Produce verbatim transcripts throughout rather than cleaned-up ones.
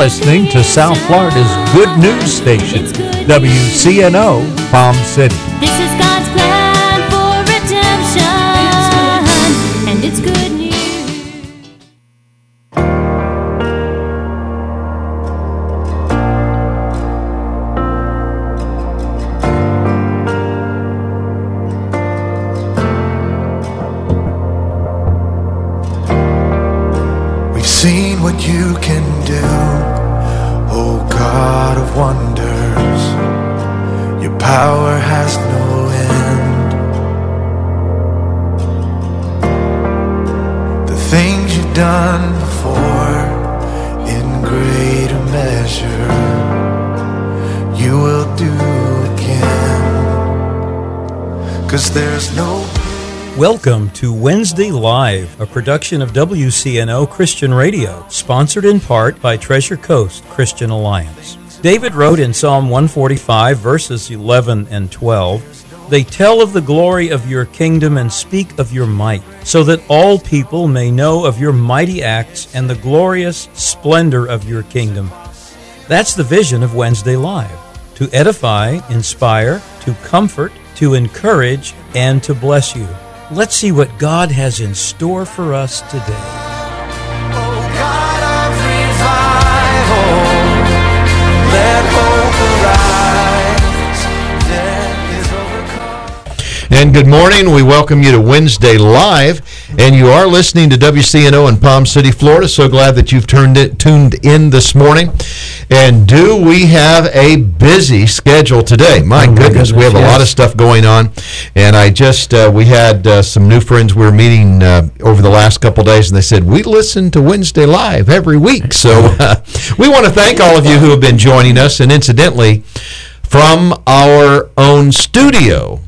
listening to South Florida's good news station, W C N O Palm City. This is God's plan for redemption, and it's good news. We've seen what you can do, oh God of wonders. Your power has no end. The things you've done before, in greater measure, you will do again. 'Cause there's no... Welcome to Wednesday Live, a production of W C N O Christian Radio, sponsored in part by Treasure Coast Christian Alliance. David wrote in Psalm one forty-five, verses eleven and twelve, "They tell of the glory of your kingdom and speak of your might, so that all people may know of your mighty acts and the glorious splendor of your kingdom." That's the vision of Wednesday Live, to edify, inspire, to comfort, to encourage, and to bless you. Let's see what God has in store for us today. Oh God of revival, let hope arise, death is overcome. And good morning. We welcome you to Wednesday Live, and you are listening to W C N O in Palm City, Florida. So glad that you've turned it, tuned in this morning. And do we have a busy schedule today? My, oh my goodness, goodness, we have a yes. lot of stuff going on. And I just, uh, we had uh, some new friends we were meeting uh, over the last couple days, and they said, we listen to Wednesday Live every week. So uh, we want to thank all of you who have been joining us. And incidentally, from our own studio,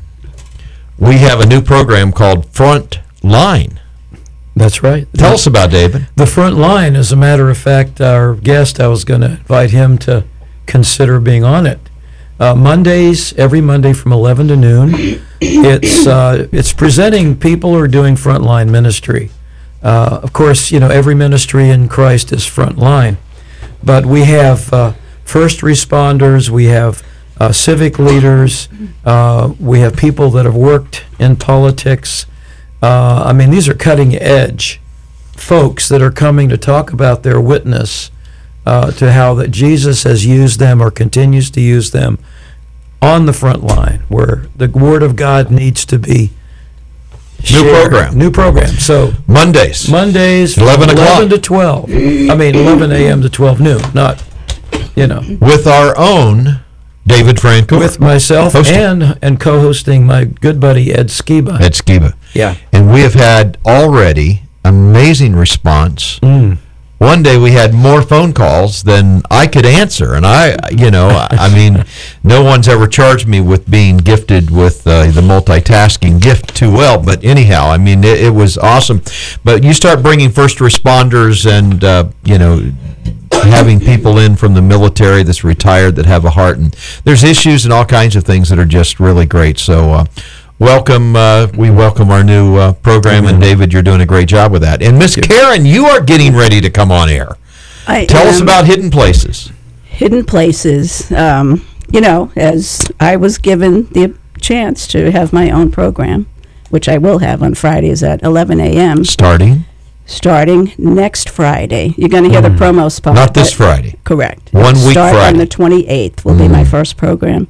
we have a new program called Front Line. That's right. Tell us about David. The Front Line, as a matter of fact, our guest, I was going to invite him to consider being on it. Uh, Mondays, every Monday from eleven to noon, it's uh, it's presenting people who are doing frontline ministry. Uh, of course, you know, every ministry in Christ is frontline, but we have uh, first responders, we have uh, civic leaders, uh, we have people that have worked in politics. Uh, I mean, these are cutting edge folks that are coming to talk about their witness uh, to how that Jesus has used them or continues to use them on the front line where the Word of God needs to be shared. New program. New program. So Mondays. Mondays, eleven o'clock. eleven to twelve. I mean, eleven a.m. to twelve noon, not, you know. With our own David Franco. With myself hosting. and and co-hosting my good buddy Ed Skiba. Ed Skiba. Yeah. And we have had already amazing response. Mm. One day we had more phone calls than I could answer. And I, you know, I mean, no one's ever charged me with being gifted with uh, the multitasking gift too well. But anyhow, I mean, it, it was awesome. But you start bringing first responders and, uh, you know, having people in from the military that's retired that have a heart. And there's issues and all kinds of things that are just really great. So, uh, Welcome, uh, we welcome our new uh, program, and David, you're doing a great job with that. And Miss Karen, you are getting ready to come on air. I Tell us am. about Hidden Places. Hidden Places. Um, you know, as I was given the chance to have my own program, which I will have on Fridays at eleven a.m. Starting? Starting next Friday. You're going to hear mm. the promo spot. Not this Friday. Correct. One week Start Friday. on the twenty-eighth will mm. be my first program.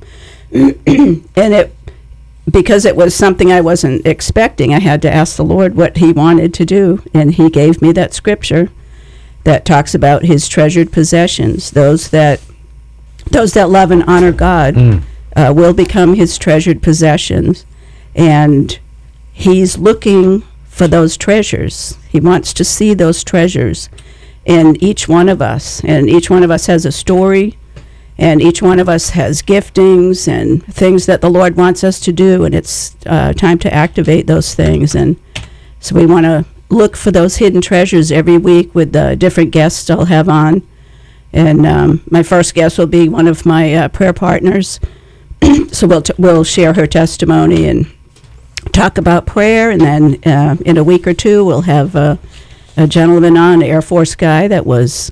And it... because it was something I wasn't expecting, I had to ask the Lord what he wanted to do, and he gave me that scripture that talks about his treasured possessions. Those that those that love and honor God mm. uh, will become his treasured possessions, and he's looking for those treasures. He wants to see those treasures in each one of us, and each one of us has a story. And each one of us has giftings and things that the Lord wants us to do, and it's uh, time to activate those things. And so we want to look for those hidden treasures every week with the different guests I'll have on. And um, my first guest will be one of my uh, prayer partners. So we'll t- we'll share her testimony and talk about prayer. And then uh, in a week or two, we'll have uh, a gentleman on, an Air Force guy that was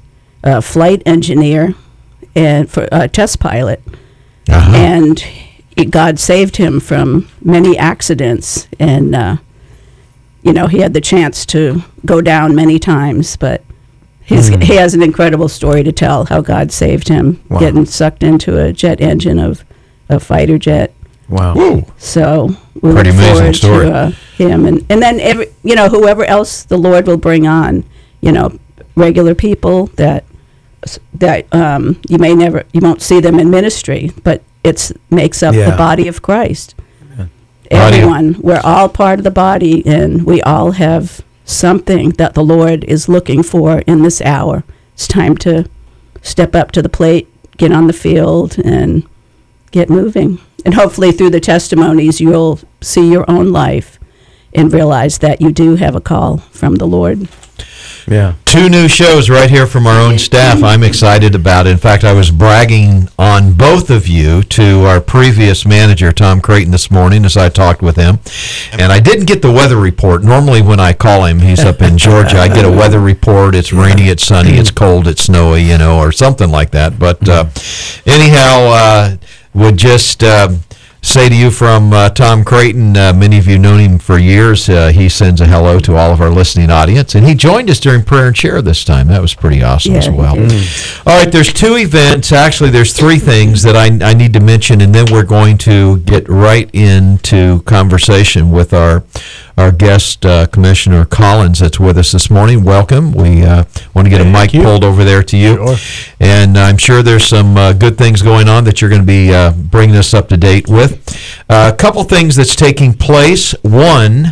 a flight engineer and for a test pilot, Uh-huh. and he, God saved him from many accidents, and uh, you know, he had the chance to go down many times, but he's, Mm. he has an incredible story to tell how God saved him, Wow. getting sucked into a jet engine of a fighter jet. Wow. Woo. So we Pretty look amazing forward story. to uh, him, and and then every, you know, whoever else the Lord will bring on, you know, regular people that that um, you may never, you won't see them in ministry, but it's makes up Yeah. the body of Christ. Body of- Everyone, we're all part of the body, and we all have something that the Lord is looking for in this hour. It's time to step up to the plate, get on the field, and get moving. And hopefully through the testimonies, you'll see your own life and realize that you do have a call from the Lord. Yeah. Two new shows right here from our own staff. I'm excited about it. In fact, I was bragging on both of you to our previous manager, Tom Creighton, this morning as I talked with him. And I didn't get the weather report. Normally when I call him, he's up in Georgia, I get a weather report. It's rainy, it's sunny, it's cold, it's snowy, you know, or something like that. But uh, anyhow, uh, would just... Um, say to you from uh, Tom Creighton, uh, many of you known him for years. Uh, he sends a hello to all of our listening audience, and he joined us during prayer and share this time. That was pretty awesome Yeah, as he well. did. All right, there's two events. Actually, there's three things that I, I need to mention, and then we're going to get right into conversation with our our guest, uh, Commissioner Collins, that's with us this morning. Welcome. We uh, want to get a mic pulled over there to you. And I'm sure there's some uh, good things going on that you're going to be uh, bringing us up to date with. Uh, a couple things that's taking place. One,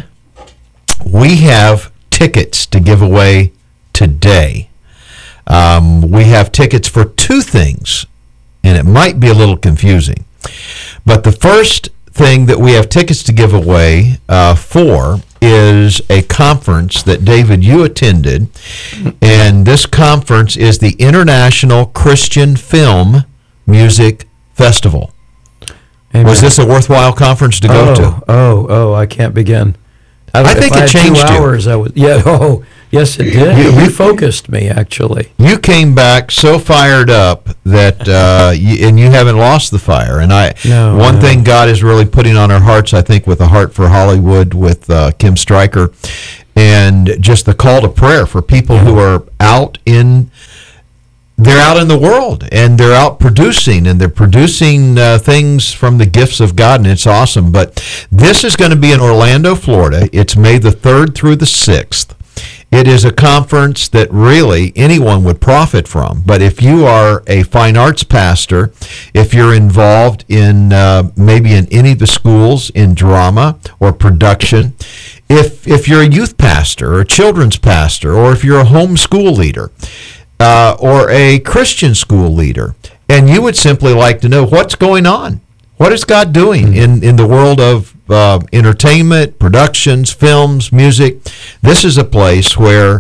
we have tickets to give away today. Um, we have tickets for two things, and it might be a little confusing. But the first thing that we have tickets to give away uh, for is a conference that, David, you attended, and this conference is the International Christian Film Music Festival. Amen. Was this a worthwhile conference to go oh, to? Oh, oh, I can't begin. I if think I it had changed two you. hours, I was, yeah, oh, yes, it did. It refocused me, actually. You came back so fired up that, uh, you, and you haven't lost the fire. And I, No, one no. thing God is really putting on our hearts, I think, with a heart for Hollywood, with uh, Kim Stryker, and just the call to prayer for people who are out in. They're out in the world, and they're out producing, and they're producing uh, things from the gifts of God, and it's awesome. But this is going to be in Orlando, Florida. It's May the third through the sixth. It is a conference that really anyone would profit from. But if you are a fine arts pastor, if you're involved in uh, maybe in any of the schools in drama or production, if if you're a youth pastor or a children's pastor, or if you're a homeschool leader, Uh, or a Christian school leader, and you would simply like to know what's going on. What is God doing in, in the world of uh, entertainment, productions, films, music? This is a place where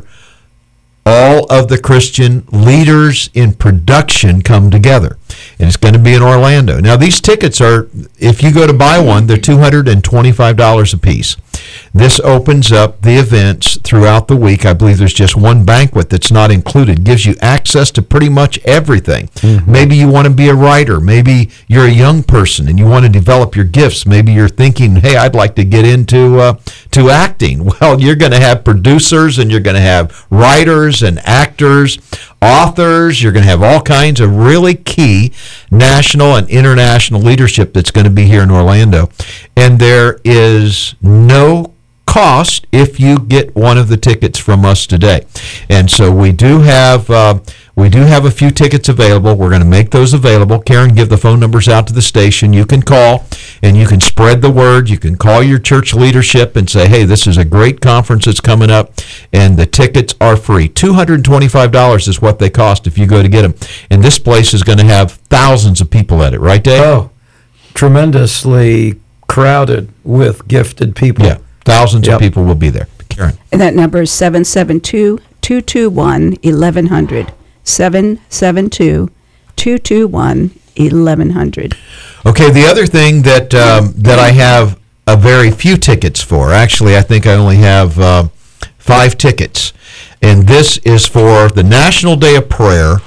all of the Christian leaders in production come together. And it's going to be in Orlando. Now, these tickets are, if you go to buy one, they're two hundred twenty-five dollars a piece. This opens up the events throughout the week. I believe there's just one banquet that's not included. Gives you access to pretty much everything. Mm-hmm. Maybe you want to be a writer. Maybe you're a young person and you want to develop your gifts. Maybe you're thinking, hey, I'd like to get into uh, to acting. Well, you're going to have producers, and you're going to have writers and actors, authors. You're going to have all kinds of really key national and international leadership that's going to be here in Orlando. And there is no cost if you get one of the tickets from us today. And so we do have uh, we do have a few tickets available. We're going to make those available. Karen, give the phone numbers out to the station. You can call, and you can spread the word. You can call your church leadership and say, hey, this is a great conference that's coming up, and the tickets are free. two hundred twenty-five dollars is what they cost if you go to get them. And this place is going to have thousands of people at it, right, Dave? Oh, tremendously crowded with gifted people. Yeah, thousands Yep. of people will be there. Karen. And that number is seven seven two, two two one, eleven hundred. seven seven two, two two one, eleven hundred. Okay, the other thing that um, that I have a very few tickets for, actually I think I only have uh, five tickets, and this is for the National Day of Prayer.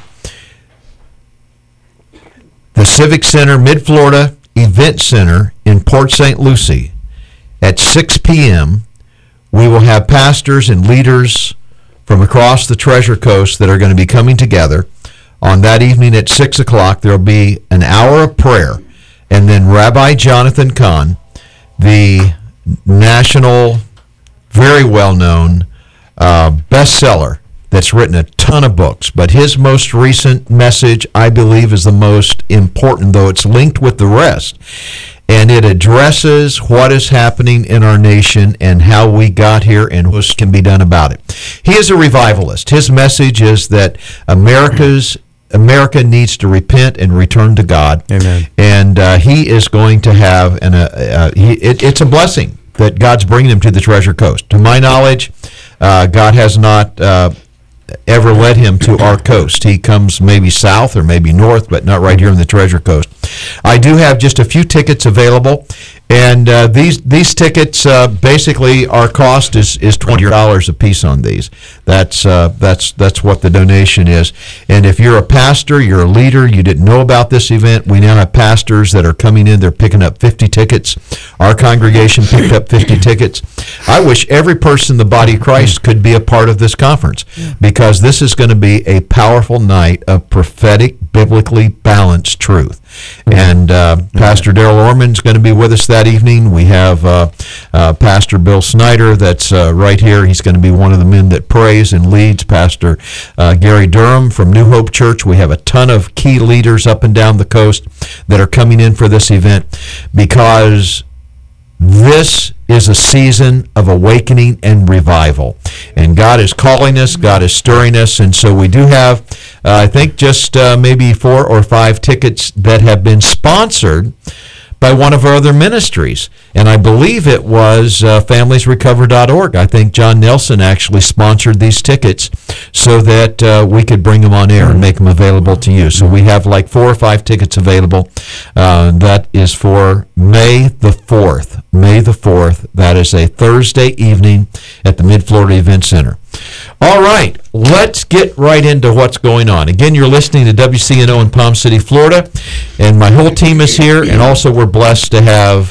The Civic Center, Mid-Florida Event Center in Port Saint Lucie at six p.m. We will have pastors and leaders from across the Treasure Coast that are going to be coming together. On that evening at six o'clock, there will be an hour of prayer. And then Rabbi Jonathan Cahn, the national, very well-known uh, bestseller that's written a ton of books, but his most recent message, I believe, is the most important, though it's linked with the rest. And it addresses what is happening in our nation and how we got here and what can be done about it. He is a revivalist. His message is that America's America needs to repent and return to God. Amen. And uh, he is going to have an. Uh, uh, he, it, it's a blessing that God's bringing him to the Treasure Coast. To my knowledge, uh, God has not uh, ever led him to our coast. He comes maybe south or maybe north, but not right here on the Treasure Coast. I do have just a few tickets available, and uh, these these tickets uh, basically our cost is is twenty dollars a piece on these. That's uh, that's that's what the donation is. And if you're a pastor, you're a leader, you didn't know about this event, we now have pastors that are coming in. They're picking up fifty tickets. Our congregation picked up fifty tickets. I wish every person in the body of Christ could be a part of this conference, because this is going to be a powerful night of prophetic, biblically balanced truth. And uh, Pastor Darrell Orman's going to be with us that evening. We have uh, uh, Pastor Bill Snyder that's uh, right here. He's going to be one of the men that prays and leads. Pastor uh, Gary Durham from New Hope Church. We have a ton of key leaders up and down the coast that are coming in for this event, because this is a season of awakening and revival. And God is calling us, God is stirring us, and so we do have, uh, I think, just uh, maybe four or five tickets that have been sponsored by one of our other ministries. And I believe it was uh, families recover dot org. I think John Nelson actually sponsored these tickets so that uh, we could bring them on air and make them available to you. So we have like four or five tickets available. Uh, that is for May the fourth. May the fourth. That is a Thursday evening at the Mid-Florida Event Center. All right, let's get right into what's going on. Again, you're listening to W C N O in Palm City, Florida, and my whole team is here, and also we're blessed to have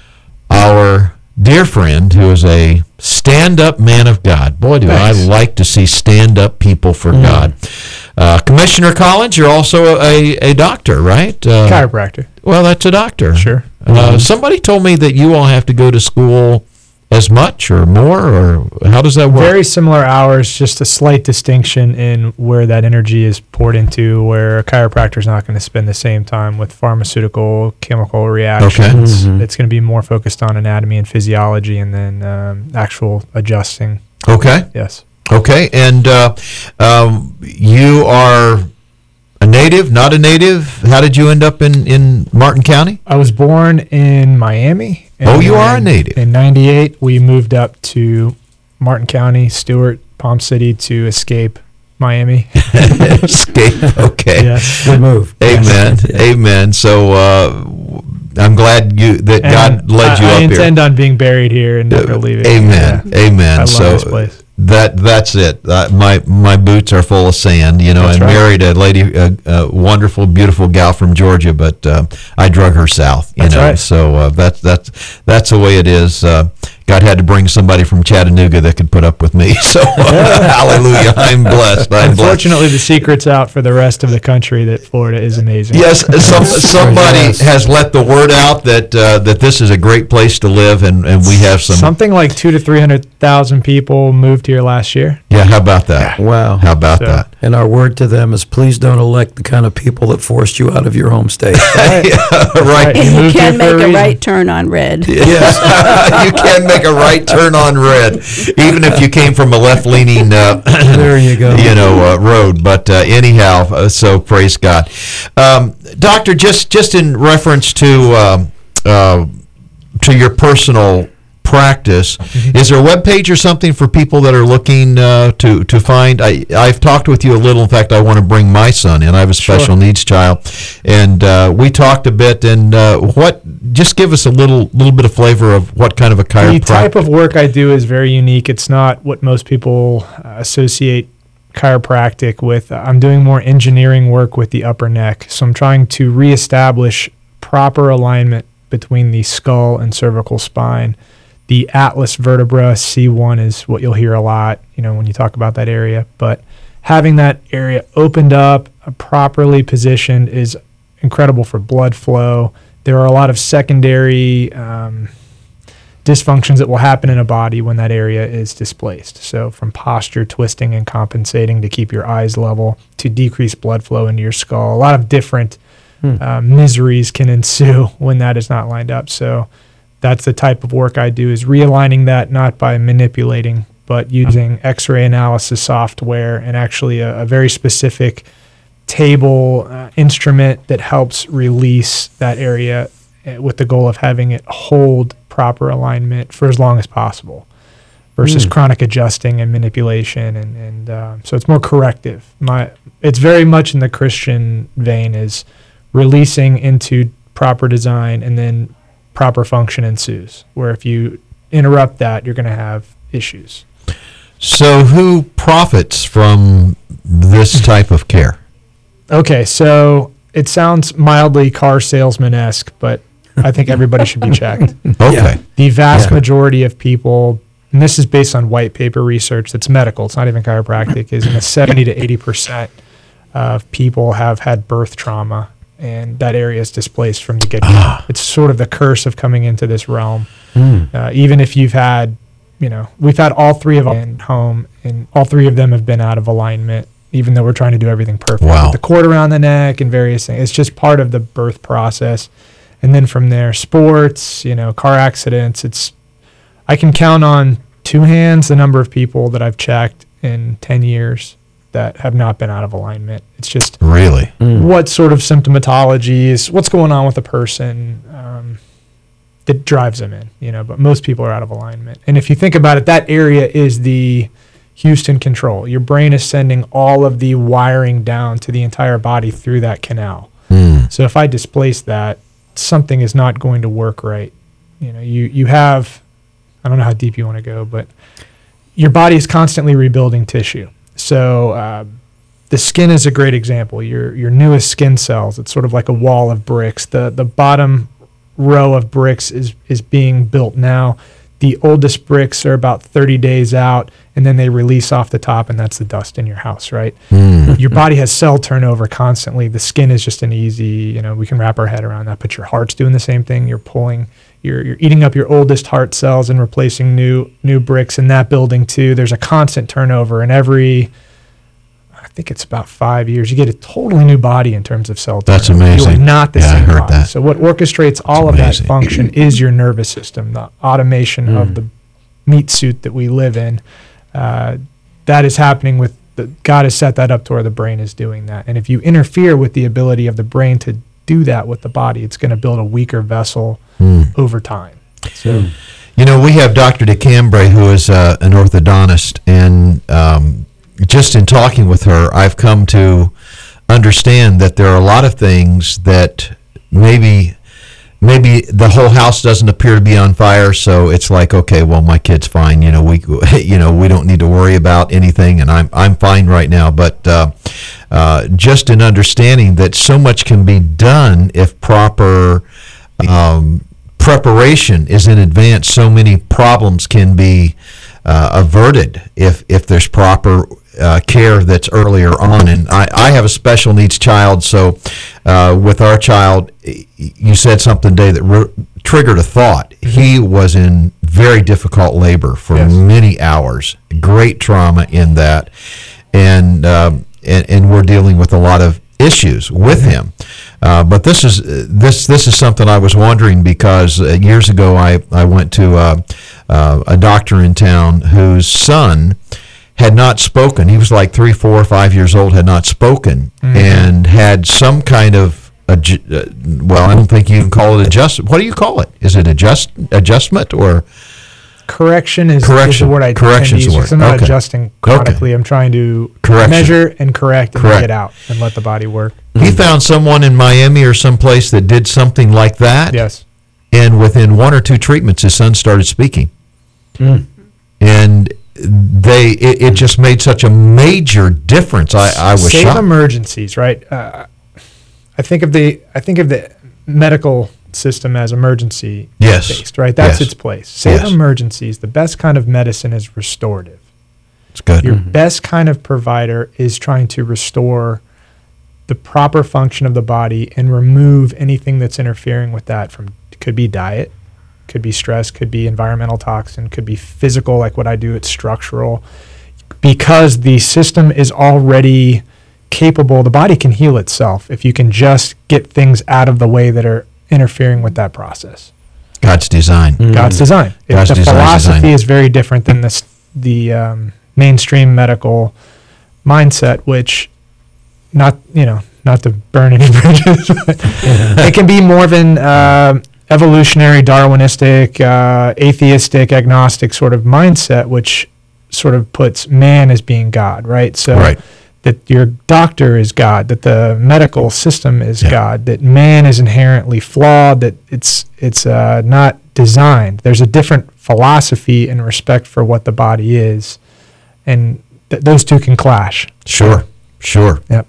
our dear friend who is a stand-up man of God. Boy, do Thanks. I like to see stand-up people for mm. God. Uh, Commissioner Collins, you're also a, a doctor, right? Uh, Chiropractor. Well, that's a doctor. Sure. Uh, mm-hmm. Somebody told me that you all have to go to school as much or more, or how does that work? Very similar hours, just a slight distinction in where that energy is poured into, where a chiropractor is not going to spend the same time with pharmaceutical, chemical reactions. Okay. Mm-hmm. It's going to be more focused on anatomy and physiology, and then um, actual adjusting. Okay. Yes. Okay, and uh, um, you are a native, not a native? How did you end up in, in Martin County? I was born in Miami. Oh, you are a native. In ninety-eight, we moved up to Martin County, Stewart, Palm City to escape Miami. Escape, okay. Yes. Good move. Amen, Yes. amen. So uh, I'm glad you that And God led you I, up I here. intend on being buried here and never Uh, leaving. Amen, Yeah. amen. I love so this place. That that's it. Uh, my my boots are full of sand, you know. That's I right. married a lady, a, a wonderful, beautiful gal from Georgia, but uh, I drug her south, you That's know. right. So uh, that's that's that's the way it is. Uh, God had to bring somebody from Chattanooga that could put up with me. So hallelujah, I'm blessed. I'm blessed. Unfortunately, the secret's out for the rest of the country that Florida is amazing. Yes, some, somebody Yes. has let the word out that uh, that this is a great place to live, and, and we have some. Something like two to three hundred thousand people moved here last year. Yeah, how about that? Wow. How about So- that? And our word to them is, please don't elect the kind of people that forced you out of your home state. Yeah, right. You And you moved can here for a make a reason. right turn on red. Yes, you can make a right turn on red, even if you came from a left-leaning, uh, There you go. you know, uh, road. But uh, anyhow, uh, so praise God, um, Doctor. Just just in reference to um, uh, to your personal practice. Is there a web page or something for people that are looking uh, to to find? I I've talked with you a little. In fact, I want to bring my son in. I have a special Sure. needs child, and uh, we talked a bit. And uh, what? Just give us a little little bit of flavor of what kind of a The chiropractic. type of work I do is very unique. It's not what most people uh, associate chiropractic with. I'm doing more engineering work with the upper neck. So I'm trying to reestablish proper alignment between the skull and cervical spine. The atlas vertebra, C one, is what you'll hear a lot, you know, when you talk about that area. But having that area opened up, uh, properly positioned, is incredible for blood flow. There are a lot of secondary um, dysfunctions that will happen in a body when that area is displaced. So from posture, twisting, and compensating to keep your eyes level, to decrease blood flow into your skull. A lot of different uh, miseries can ensue when that is not lined up. So that's the type of work I do, is realigning that, not by manipulating, but using X-ray analysis software and actually a, a very specific table uh, instrument that helps release that area uh, with the goal of having it hold proper alignment for as long as possible, versus chronic adjusting and manipulation. And, and uh, so it's more corrective. My, it's very much in the Christian vein, is releasing into proper design, and then proper function ensues, where if you interrupt that, you're going to have issues. So who profits from this type of care? Okay, so it sounds mildly car salesman-esque, but I think everybody should be checked. Okay. The vast Yeah. majority of people, and this is based on white paper research that's medical, it's not even chiropractic, is in the seventy to eighty percent of people have had birth trauma, and that area is displaced from the get-go. Ah. It's sort of the curse of coming into this realm. Mm. Uh, even if you've had, you know, we've had all three of them in home, and all three of them have been out of alignment, even though we're trying to do everything perfect. Wow. With the cord around the neck and various things. It's just part of the birth process. And then from there, sports, you know, car accidents. It's, I can count on two hands the number of people that I've checked in ten years that have not been out of alignment. It's just Really? what sort of symptomatology is, what's going on with the person um, that drives them in, you know, but most people are out of alignment. And if you think about it, that area is the Houston control. Your brain is sending all of the wiring down to the entire body through that canal. Mm. So if I displace that, something is not going to work right. You know, you, you have, I don't know how deep you want to go, but your body is constantly rebuilding tissue. So uh, the skin is a great example. Your your newest skin cells, it's sort of like a wall of bricks. The the bottom row of bricks is is being built now. The oldest bricks are about thirty days out, and then they release off the top, and that's the dust in your house, right? Mm. Your body has cell turnover constantly. The skin is just an easy, you know, we can wrap our head around that, but your heart's doing the same thing. You're pulling, you're, you're eating up your oldest heart cells and replacing new new bricks in that building too. There's a constant turnover, and every, I think it's about five years, you get a totally new body in terms of cell turnover. That's amazing. You are not the Yeah, I same heard body. that. So what orchestrates all of amazing. that function is your nervous system, the automation of the meat suit that we live in. Uh, that is happening with the, God has set that up to where the brain is doing that. And if you interfere with the ability of the brain to do that with the body, it's going to build a weaker vessel Mm. over time. So, You know, we have Doctor DeCambray, who is uh, an orthodontist, and um, just in talking with her, I've come to understand that there are a lot of things that maybe maybe the whole house doesn't appear to be on fire, so it's like, okay, well, my kid's fine. You know, we you know we don't need to worry about anything, and I'm I'm fine right now. But uh, uh, just in understanding that so much can be done if proper um, preparation is in advance, so many problems can be uh, averted if if there's proper uh, care that's earlier on. And I, I have a special needs child, so uh, with our child, y- you said something today that re- triggered a thought. He was in very difficult labor for Yes. many hours, great trauma in that, and um, and, and we're dealing with a lot of issues with him. Uh, but this is uh, this this is something I was wondering, because uh, years ago I, I went to uh, uh, a doctor in town whose son had not spoken. He was like three, four, five years old, had not spoken, and had some kind of adju- uh, well, I don't think you can call it adjust. What do you call it? Is it adjust adjustment or correction is, is Correction. the word I tend Correction to is use the because word. I'm not Okay. adjusting chronically. I'm trying to Correction. measure and correct and Correct. get out and let the body work. He found someone in Miami or someplace that did something like that. Yes. And within one or two treatments, his son started speaking. And they, it, it just made such a major difference. I, I was Save shocked. emergencies, right? Uh, I think of the I think of the medical system as emergency Yes. based, right? That's Yes. its place. Save Yes. emergencies. The best kind of medicine is restorative. It's good. Your best kind of provider is trying to restore the proper function of the body and remove anything that's interfering with that. From could be diet, could be stress, could be environmental toxin, could be physical, like what I do. It's structural, because the system is already capable. The body can heal itself if you can just get things out of the way that are interfering with that process. God's design. God's design. If God's the design, philosophy design. is very different than this, the um, mainstream medical mindset, which not you know not to burn any bridges, but it can be more of an uh, evolutionary, Darwinistic, uh, atheistic, agnostic sort of mindset, which sort of puts man as being God, right? So Right. that your doctor is God, that the medical system is Yeah. God, that man is inherently flawed, that it's it's uh, not designed. There's a different philosophy and respect for what the body is, and th- those two can clash. Sure. Sure. Yep.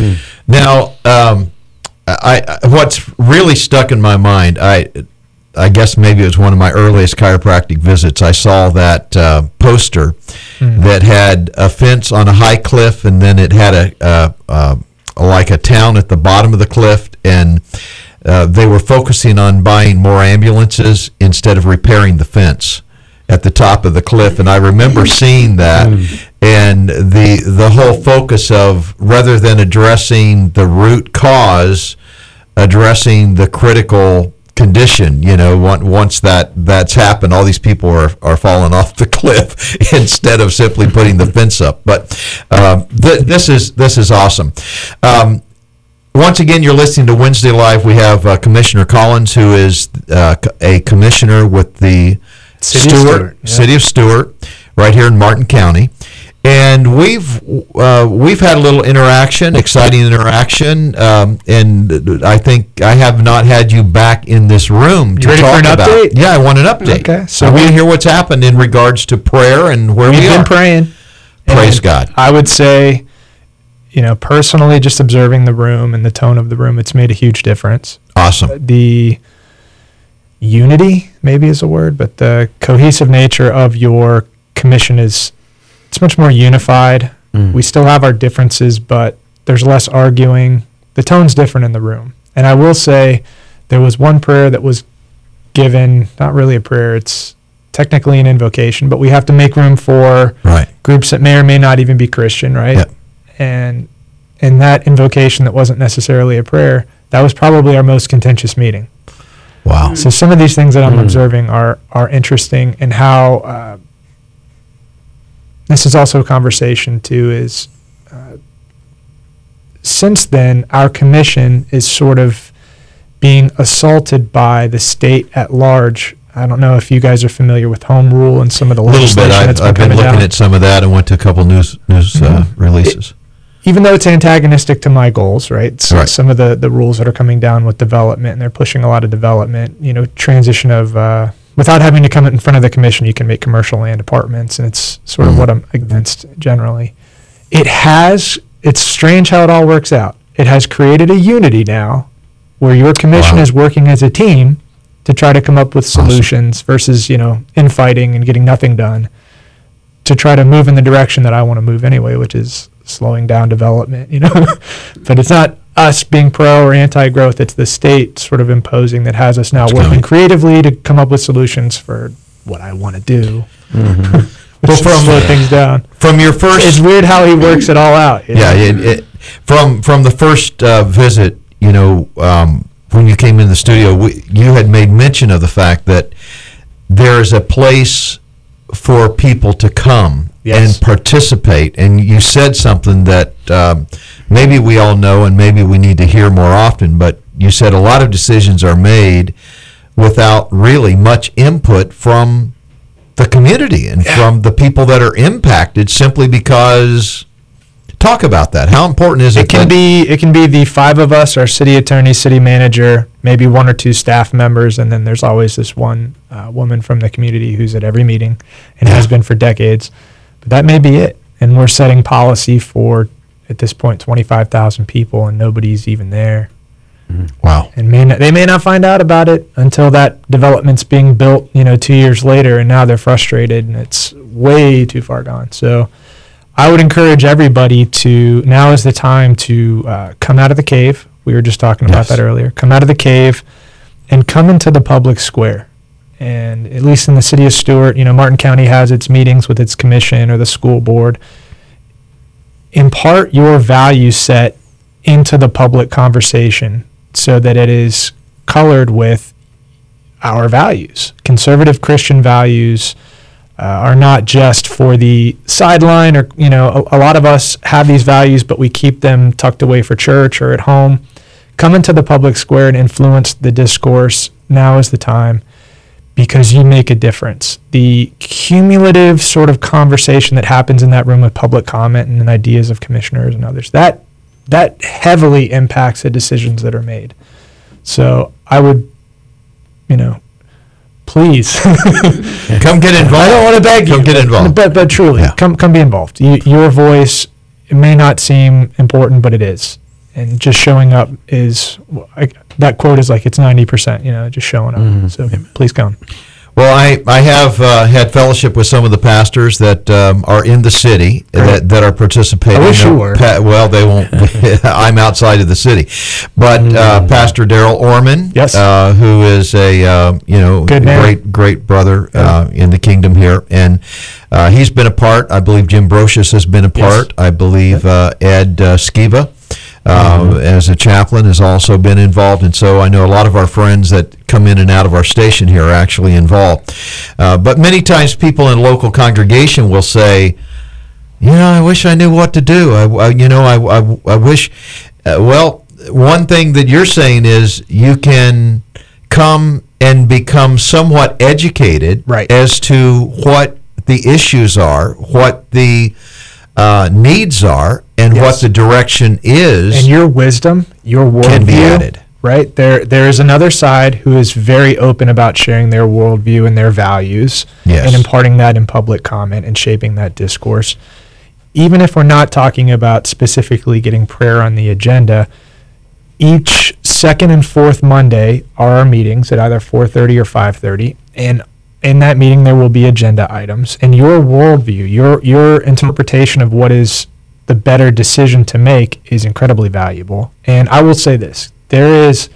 Now, um, I, I what's really stuck in my mind, I I guess maybe it was one of my earliest chiropractic visits. I saw that uh, poster that had a fence on a high cliff, and then it had a uh, uh, like a town at the bottom of the cliff, and uh, they were focusing on buying more ambulances instead of repairing the fence at the top of the cliff. And I remember seeing that, and the the whole focus of, rather than addressing the root cause, addressing the critical condition. You know, on- once that that's happened, all these people are, are falling off the cliff instead of simply putting the fence up. But um, th- this is this is awesome. Um, once again, you're listening to Wednesday Live. We have uh, Commissioner Collins, who is uh, c- a commissioner with the City of Stewart, yeah. City of Stewart, right here in Martin County. And we've uh, we've had a little interaction, exciting interaction, um, and I think I have not had you back in this room to You ready for talk an about. update? Yeah, I want an update. Okay, so I want to we- hear what's happened in regards to prayer and where We've we been are. praying. Praise And God. I would say, you know, personally, just observing the room and the tone of the room, it's made a huge difference. Awesome. The unity, maybe is a word, but the cohesive nature of your commission is, it's much more unified. We still have our differences, but there's less arguing. The tone's different in the room. And I will say there was one prayer that was given, not really a prayer, it's technically an invocation, but we have to make room for Right. groups that may or may not even be Christian, right? Yep. And in that invocation that wasn't necessarily a prayer, that was probably our most contentious meeting. Wow. So some of these things that I'm observing are are interesting, and how uh, this is also a conversation too. Is uh, since then our commission is sort of being assaulted by the state at large. I don't know if you guys are familiar with home rule and some of the A little legislation bit. I've, that's been I've been coming looking down. at some of that and went to a couple news news uh, releases. Even though it's antagonistic to my goals, right? So Right. some of the, the rules that are coming down with development, and they're pushing a lot of development, you know, transition of, uh, without having to come in front of the commission, you can make commercial land apartments, and it's sort of Mhm. what I'm against generally. It has, it's strange how it all works out. It has created a unity now where your commission Wow. is working as a team to try to come up with Awesome. solutions versus, you know, infighting and getting nothing done, to try to move in the direction that I want to move anyway, which is slowing down development, you know. But it's not us being pro or anti-growth, it's the state sort of imposing that has us now It's working coming. creatively to come up with solutions for what I want to do. Well, Which from- from slow things down. From your first It's weird how he works it all out. you Yeah, know? it, it, from from the first uh, visit, you know, um, when you came in the studio, we, you had made mention of the fact that there is a place for people to come Yes. and participate, and you said something that um, maybe we all know and maybe we need to hear more often, but you said a lot of decisions are made without really much input from the community and from the people that are impacted simply because. Talk about that. How important is it? It can that- be it can be the five of us, our city attorney, city manager, maybe one or two staff members, and then there's always this one uh, woman from the community who's at every meeting and has been for decades. But that may be it. And we're setting policy for, at this point, twenty-five thousand people, and nobody's even there. Wow. And may not, they may not find out about it until that development's being built, you know, two years later, and now they're frustrated, and it's way too far gone. So I would encourage everybody to, now is the time to uh, come out of the cave. We were just talking about Yes. that earlier. Come out of the cave and come into the public square. And at least in the city of Stewart, you know, Martin County has its meetings with its commission or the school board. Impart your value set into the public conversation so that it is colored with our values. Conservative Christian values uh, are not just for the sideline, or, you know, a, a lot of us have these values, but we keep them tucked away for church or at home. Come into the public square and influence the discourse. Now is the time, because you make a difference. The cumulative sort of conversation that happens in that room with public comment and ideas of commissioners and others, that that heavily impacts the decisions that are made. So I would, you know, please Come get involved. I don't want to beg Come you, get but- involved. But but truly, Yeah. come come be involved. You, your voice, it may not seem important, but it is. And just showing up is, I, that quote is like, it's ninety percent, you know, just showing up. So please come. Well, I, I have uh, had fellowship with some of the pastors that um, are in the city that, that are participating. I wish you were. Pa- well, they won't. I'm outside of the city. But uh, Pastor Daryl Orman, Yes. uh, who is a uh, you know Good man. great great brother uh, in the kingdom here, and uh, he's been a part. I believe Jim Brocious has been a part. I believe uh, Ed uh, Skiba. Uh, as a chaplain, has also been involved, and so I know a lot of our friends that come in and out of our station here are actually involved. Uh, but many times people in local congregation will say, you know, I wish I knew what to do. I, I you know, I, I, I wish, uh, well, one thing that you're saying is you can come and become somewhat educated Right. as to what the issues are, what the uh, needs are, and Yes. what the direction is. And your wisdom, your worldview, Can be added. right? There, there is another side who is very open about sharing their worldview and their values, Yes. and imparting that in public comment and shaping that discourse. Even if we're not talking about specifically getting prayer on the agenda, each second and fourth Monday are our meetings at either four thirty or five thirty, and in that meeting there will be agenda items, and your worldview, your your interpretation of what is the better decision to make is incredibly valuable. And I will say this, there is,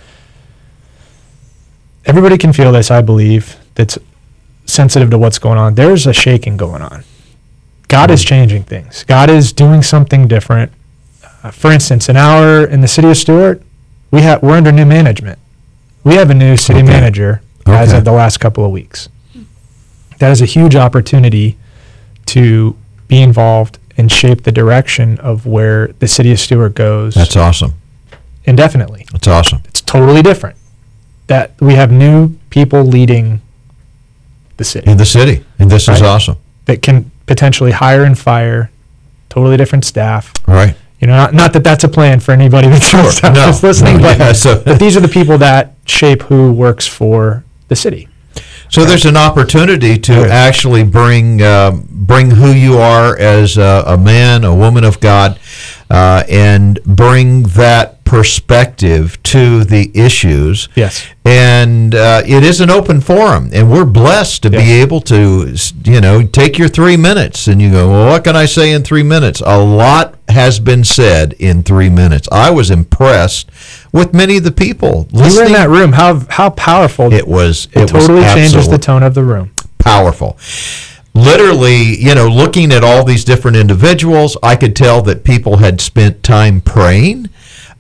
everybody can feel this, I believe, that's sensitive to what's going on. There's a shaking going on. God is changing things. God is doing something different. Uh, for instance, in our, in the city of Stewart, we have, we're under new management. We have a new city Okay. manager as Okay. of the last couple of weeks. That is a huge opportunity to be involved and shape the direction of where the city of Stewart goes That's awesome. indefinitely. That's awesome. It's totally different. That we have new people leading the city In the city. And this is Right. awesome. that can potentially hire and fire totally different staff. All right. You know, not, not that that's a plan for anybody that's, Sure. No. that's listening, No, but, yeah, so- but these are the people that shape who works for the city. So there's an opportunity to Right. actually bring um, bring who you are as a, a man, a woman of God, uh, and bring that perspective to the issues. Yes. And uh, it is an open forum, and we're blessed to be Yeah. able to, you know, take your three minutes, and you go, well, what can I say in three minutes? A lot has been said in three minutes. I was impressed with many of the people You were listening. in that room. How how powerful It was. it, It, was totally changes the absolute- tone of the room. powerful. Literally, you know, looking at all these different individuals, I could tell that people had spent time praying.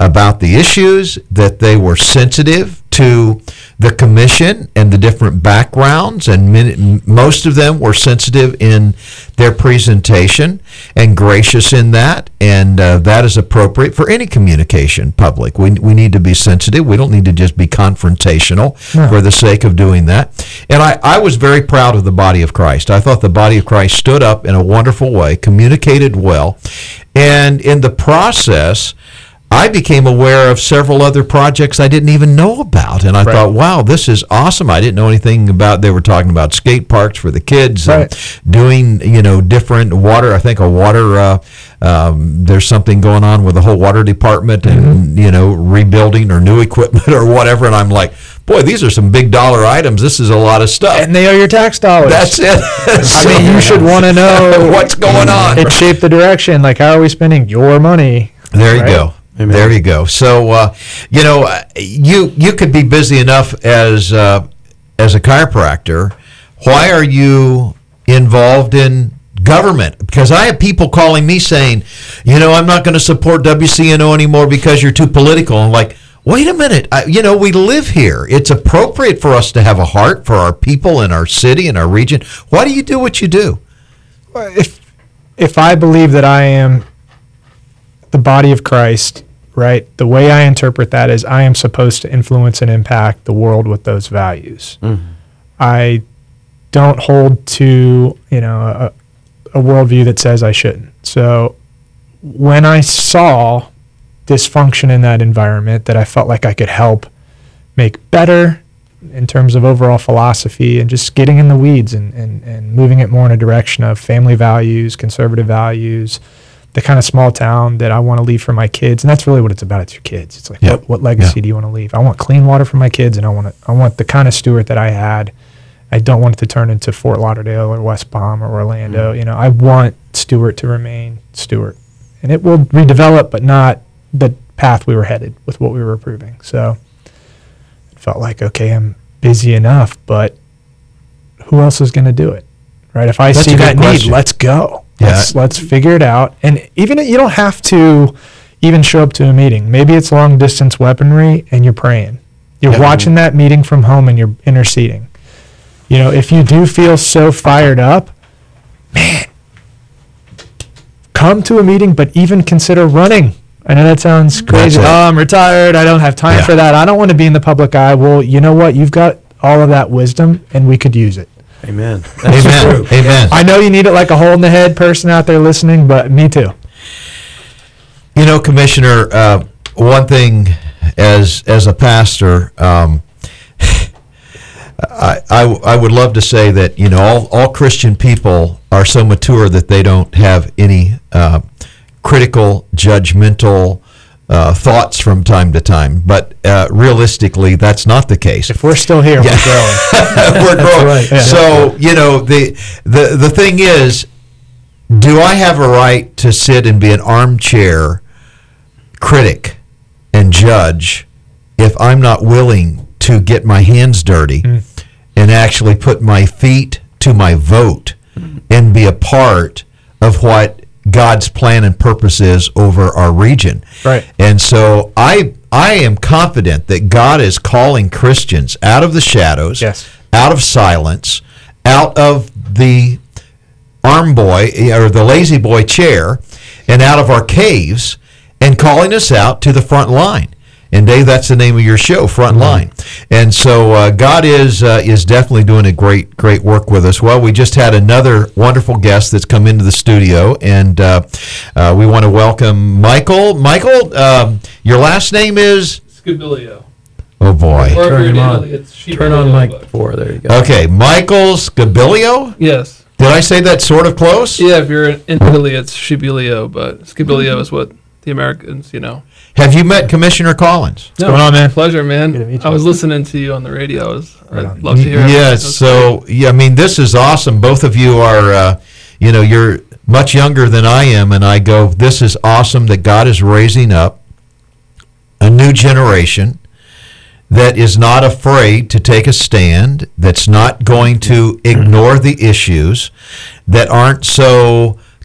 about the issues, that they were sensitive to the commission and the different backgrounds, and many, most of them were sensitive in their presentation and gracious in that, and uh, that is appropriate for any communication public. We, we need to be sensitive. We don't need to just be confrontational No. for the sake of doing that. And I, I was very proud of the body of Christ. I thought the body of Christ stood up in a wonderful way, communicated well, and in the process, I became aware of several other projects I didn't even know about, and I Right. thought, wow, this is awesome. I didn't know anything about, they were talking about skate parks for the kids, and Right. doing, you know, different water, I think a water, uh, um, there's something going on with the whole water department and, you know, rebuilding or new equipment or whatever, and I'm like, boy, these are some big dollar items. This is a lot of stuff. And they are your tax dollars. That's it. I mean, you should want to know what's going on. It shaped the direction. Like, how are we spending your money? There you Right? go. There you go. So, uh, you know, uh, you you could be busy enough as uh, as a chiropractor. Why are you involved in government? Because I have people calling me saying, you know, I'm not going to support W C N O anymore because you're too political. I'm like, wait a minute. I, you know, we live here. It's appropriate for us to have a heart for our people in our city and our region. Why do you do what you do? If if I believe that I am the body of Christ, right? The way I interpret that is I am supposed to influence and impact the world with those values. I don't hold to, you know, a, a worldview that says I shouldn't. So when I saw dysfunction in that environment that I felt like I could help make better in terms of overall philosophy and just getting in the weeds and, and, and moving it more in a direction of family values, conservative values, the kind of small town that I want to leave for my kids. And that's really what it's about. It's your kids. It's like, Yeah. what, what legacy Yeah. do you want to leave? I want clean water for my kids, and I want to, I want the kind of steward that I had. I don't want it to turn into Fort Lauderdale or West Palm or Orlando. You know, I want Stewart to remain Stewart. And it will redevelop, but not the path we were headed with what we were approving. So it felt like, okay, I'm busy enough, but who else is going to do it? Right? If I That's see a good that need, question. let's go. Yeah. Let's, let's figure it out. And even you don't have to even show up to a meeting. Maybe it's long distance weaponry and you're praying. You're Yeah. watching that meeting from home and you're interceding. You know, if you do feel so fired up, man, come to a meeting, but even consider running. I know that sounds crazy. it. Oh, I'm retired. I don't have time Yeah. for that. I don't want to be in the public eye. Well, you know what? You've got all of that wisdom, and we could use it. Amen. Amen. Amen. I know you need it like a hole in the head person out there listening, but me too. You know, Commissioner, uh, one thing as as a pastor, um, I, I I would love to say that, you know, all, all Christian people are so mature that they don't have any uh, critical, judgmental uh, thoughts from time to time. But uh, realistically, that's not the case. If we're still here, we're growing. We're growing. right. Yeah. So, you know, the, the the thing is, do I have a right to sit and be an armchair critic and judge if I'm not willing to get my hands dirty Mm. and actually put my feet to my vote and be a part of what God's plan and purpose is over our region? Right. And so I I am confident that God is calling Christians out of the shadows, Yes. out of silence, out of the arm boy or the lazy boy chair, and out of our caves, and calling us out to the front line. And Dave, that's the name of your show, Front Line. And so uh, God is uh, is definitely doing a great great work with us. Well, we just had another wonderful guest that's come into the studio, and uh, uh, we want to welcome Michael. Michael, um, your last name is? Scabilio. Oh boy. Or if Turn you're in him on. Italy, it's Scipio, Turn on mic but- four. There you go. Okay, Michael Scabilio. Yes. Did I say that sort of close? Yeah, if you're in in Italy, it's Scipio, but Scipio is what the Americans, you know. Have you met Commissioner Collins? No, going on, man? Pleasure, man. Good to meet I you. was listening to you on the radio. I was, Right on. I'd love to hear it. Yes. That's So, great. yeah, I mean, this is awesome. Both of you are, uh, you know, you're much younger than I am, and I go, this is awesome that God is raising up a new generation that is not afraid to take a stand, that's not going to ignore the issues, that aren't so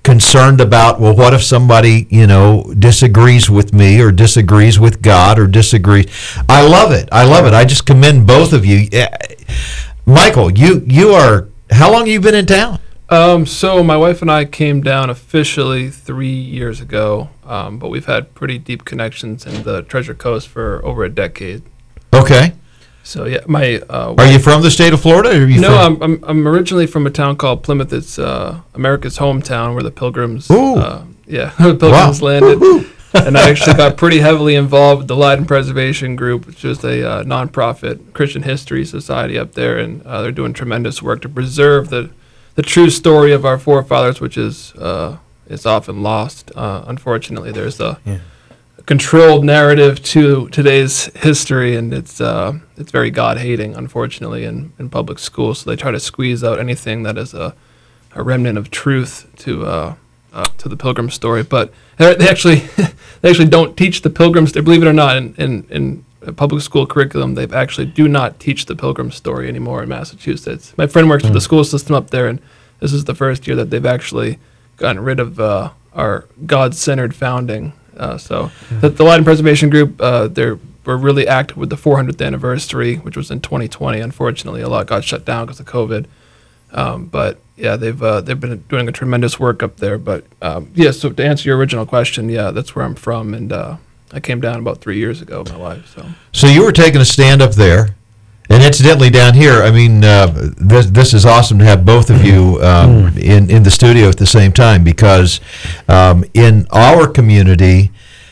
concerned about, well, what if somebody, you know, disagrees with me or disagrees with God or disagrees. I love it. I love it. I just commend both of you. Eh, Michael, you you are, how long have you been in town? Um, so my wife and I came down officially three years ago, um, but we've had pretty deep connections in the Treasure Coast for over a decade. Okay. So yeah, my uh, Are you from the state of Florida? Or are you no, from? I'm, I'm I'm originally from a town called Plymouth. It's uh, America's hometown where the Pilgrims, Ooh. uh, yeah, the Pilgrims Wow. landed. And I actually got pretty heavily involved with the Latin Preservation Group, which is a uh, nonprofit Christian history society up there, and uh, they're doing tremendous work to preserve the the true story of our forefathers, which is uh, is often lost. Uh, unfortunately, there's a Yeah. controlled narrative to today's history, and it's uh, it's very God-hating, unfortunately, in, in public schools. So they try to squeeze out anything that is a, a remnant of truth to uh, uh, to the Pilgrim story. But they they actually they actually don't teach the Pilgrims. Believe it or not, in in, in a public school curriculum, they actually do not teach the Pilgrim story anymore in Massachusetts. My friend works Mm. for the school system up there, and this is the first year that they've actually gotten rid of uh, our God-centered founding. Uh, so the, the Latin Preservation Group, uh, they're we're really active with the four hundredth anniversary, which was in twenty twenty. Unfortunately, a lot got shut down because of COVID. Um, but yeah, they've uh, they've been doing a tremendous work up there. But um, yeah, so to answer your original question, yeah, that's where I'm from, and uh, I came down about three years ago with my wife. So So you were taking a stand up there, and incidentally, down here, I mean, uh, this this is awesome to have both of you um, in in the studio at the same time, because um, in our community,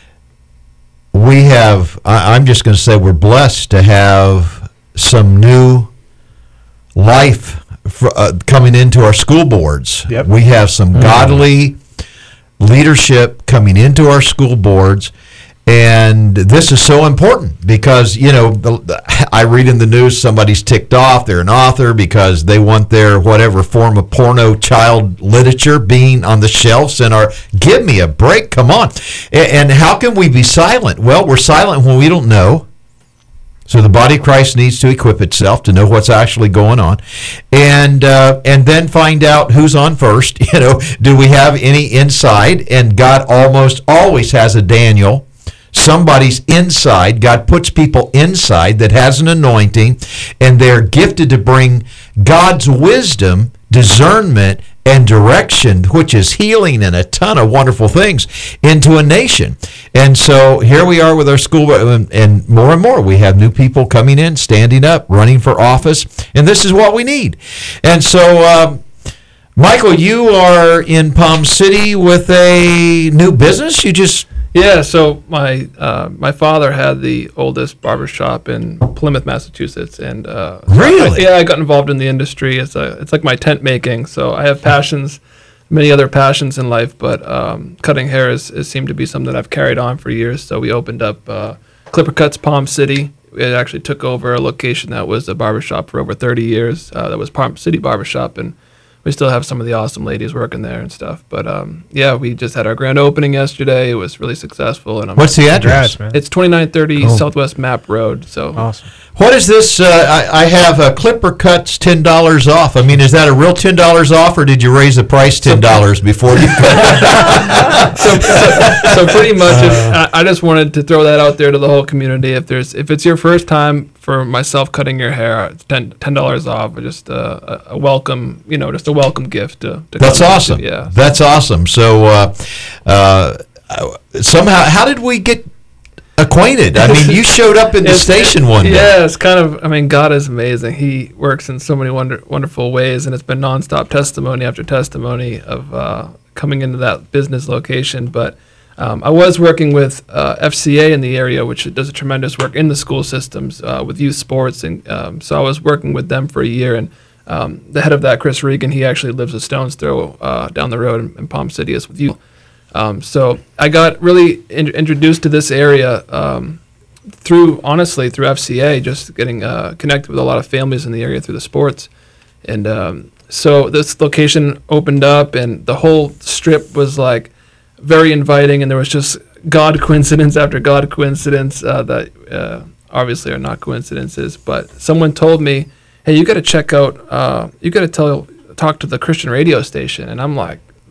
we have. I, I'm just going to say we're blessed to have some new life for, uh, coming into our school boards. Yep. We have some godly leadership coming into our school boards. And this is so important because, you know, the, the, I read in the news somebody's ticked off, they're an author because they want their whatever form of porno child literature being on the shelves in our, give me a break, come on. And, and how can we be silent? Well, we're silent when we don't know. So the body of Christ needs to equip itself to know what's actually going on, and uh, and then find out who's on first. You know, do we have any inside? And God almost always has a Daniel. Somebody's inside. God puts people inside that has an anointing, and they're gifted to bring God's wisdom, discernment, and direction, which is healing and a ton of wonderful things, into a nation. And so here we are with our school, and, and more and more we have new people coming in, standing up, running for office, and this is what we need. And so, um, Michael, you are in Palm City with a new business. You just yeah, so my uh, my father had the oldest barbershop in Plymouth, Massachusetts, and uh, Really? I, yeah, I got involved in the industry. It's a it's like my tent making. So I have passions, many other passions in life, but um, cutting hair is, is seemed to be something that I've carried on for years. So we opened up uh, Clipper Cuts Palm City. It actually took over a location that was a barbershop for over thirty years. Uh, that was Palm City Barbershop, and we still have some of the awesome ladies working there and stuff. But um, yeah, we just had our grand opening yesterday. It was really successful. And I'm what's the address? Congrats, man. It's twenty-nine thirty Cool. Southwest Map Road. So Awesome. What is this? Uh, I, I have a Clipper Cuts ten dollars off. I mean, is that a real ten dollars off, or did you raise the price ten dollars before you cut? so, so, so pretty much, if, I, I just wanted to throw that out there to the whole community. If there's, if it's your first time for myself cutting your hair, it's ten dollars off. Just uh, a, a welcome, you know, just a welcome gift. To, to That's come to. awesome. Yeah. That's awesome. So uh, uh, somehow, how did we get acquainted? I mean, you showed up in the It's- station one day. Yeah, it's kind of. I mean, God is amazing. He works in so many wonder, wonderful ways, and it's been nonstop testimony after testimony of uh, coming into that business location. But um, I was working with uh, F C A in the area, which does a tremendous work in the school systems uh, with youth sports, and um, so I was working with them for a year. And um, the head of that, Chris Regan, he actually lives a stone's throw uh, down the road in, in Palm City, as with you. Um, so I got really in- introduced to this area um, through, honestly, through F C A, just getting uh, connected with a lot of families in the area through the sports. And um, so this location opened up, and the whole strip was like very inviting, and there was just God coincidence after God coincidence uh, that uh, obviously are not coincidences. But someone told me, hey, you got to check out, uh, you got to tell, talk to the Christian radio station. And I'm like,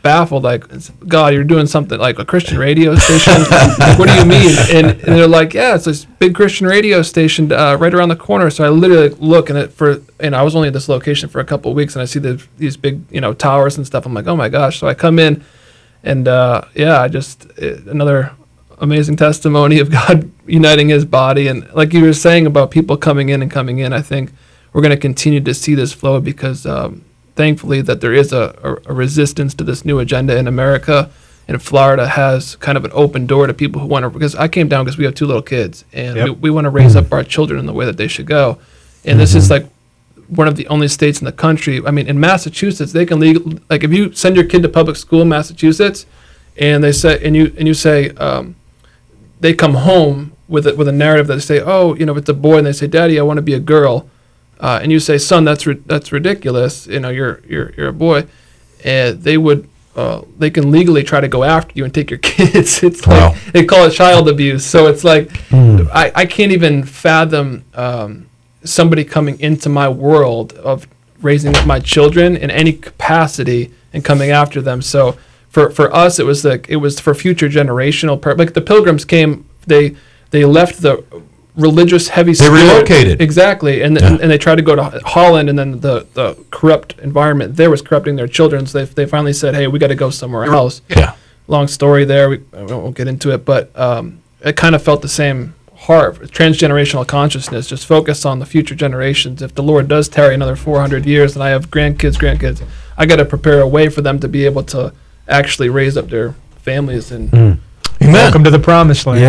baffled, like, God, you're doing something like a Christian radio station. Like, what do you mean? And, and they're like, yeah, it's this big Christian radio station uh, right around the corner. So I literally look and it for, and I was only at this location for a couple of weeks, and I see the, these big, you know, towers and stuff. I'm like, oh my gosh. So I come in, and uh, yeah, I just it, another amazing testimony of God uniting His body. And like you were saying about people coming in and coming in, I think we're going to continue to see this flow because. Um, Thankfully, that there is a, a, a resistance to this new agenda in America, and Florida has kind of an open door to people who want to. Because I came down because we have two little kids, and Yep. we, we want to raise up our children in the way that they should go. And this is like one of the only states in the country. I mean, in Massachusetts, they can legal like if you send your kid to public school in Massachusetts, and they say and you and you say um, they come home with a, with a narrative that they say, oh, you know, if it's a boy, and they say, Daddy, I want to be a girl. Uh, and you say, son, that's ri- that's ridiculous. You know, you're you're you're a boy, and they would uh, they can legally try to go after you and take your kids. It's Wow. like they call it child abuse. So it's like I, I can't even fathom um, somebody coming into my world of raising up my children in any capacity and coming after them. So for for us, it was like it was for future generational. Per- like the Pilgrims came, they they left the religious heavy They spirit. relocated. Exactly, and, Yeah. and and they tried to go to Holland, and then the, the corrupt environment there was corrupting their children. So they they finally said, hey, we got to go somewhere else. Yeah. Long story there. We I won't get into it, but um, it kind of felt the same heart, transgenerational consciousness. Just focus on the future generations. If the Lord does tarry another four hundred years, and I have grandkids, grandkids, I got to prepare a way for them to be able to actually raise up their families and. Amen. Welcome to the promised land. Yeah.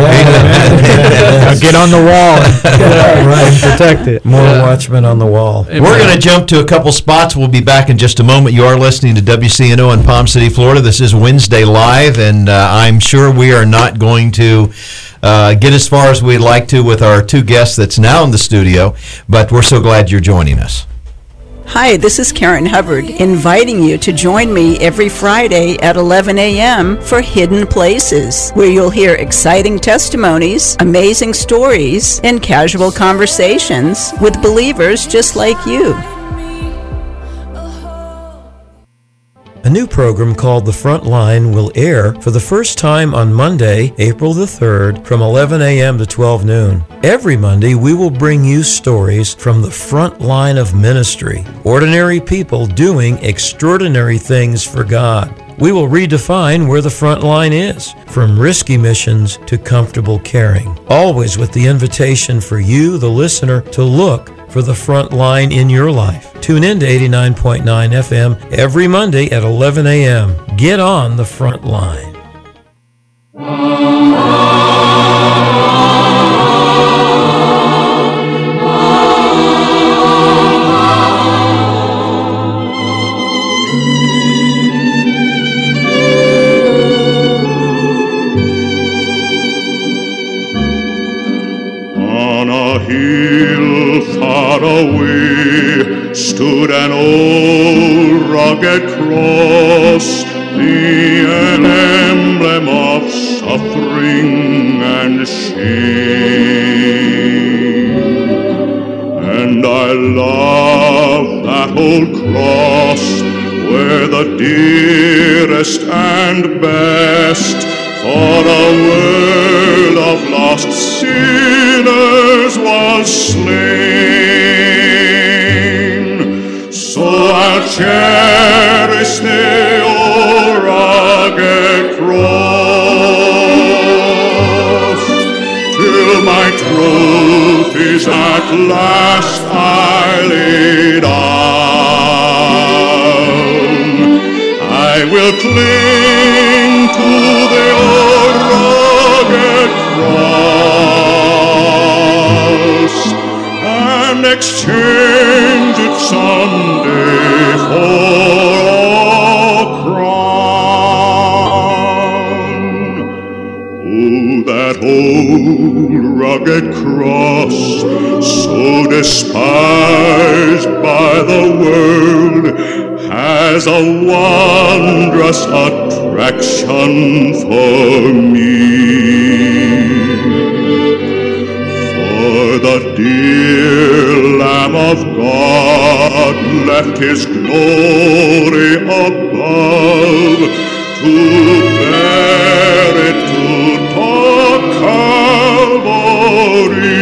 Now get on the wall and, Right. and protect it. More Yeah. watchmen on the wall. Amen. We're going to jump to a couple spots. We'll be back in just a moment. You are listening to W C N O in Palm City, Florida. This is Wednesday Live, and uh, I'm sure we are not going to uh, get as far as we'd like to with our two guests that's now in the studio, but we're so glad you're joining us. Hi, this is Karen Hubbard, inviting you to join me every Friday at eleven a.m. for Hidden Places, where you'll hear exciting testimonies, amazing stories, and casual conversations with believers just like you. A new program called The Front Line will air for the first time on Monday, April the third, from eleven a.m. to twelve noon. Every Monday, we will bring you stories from the front line of ministry, ordinary people doing extraordinary things for God. We will redefine where the front line is, from risky missions to comfortable caring, always with the invitation for you, the listener, to look for the front line in your life. Tune in to eighty-nine point nine F M every Monday at eleven a.m. Get on the front line. On a hill far away stood an old rugged cross, the emblem of suffering and shame. And I love that old cross, where the dearest and best for a world of lost sinners was slain. So I'll cherish the old rugged cross till my trophies at last I lay down. I will cling to the old rugged cross and exchange it someday for a crown. Oh, that old rugged cross, so despised by the world, has a wondrous attraction for me. For the dear Lamb of God left his glory above to bear it to Calvary.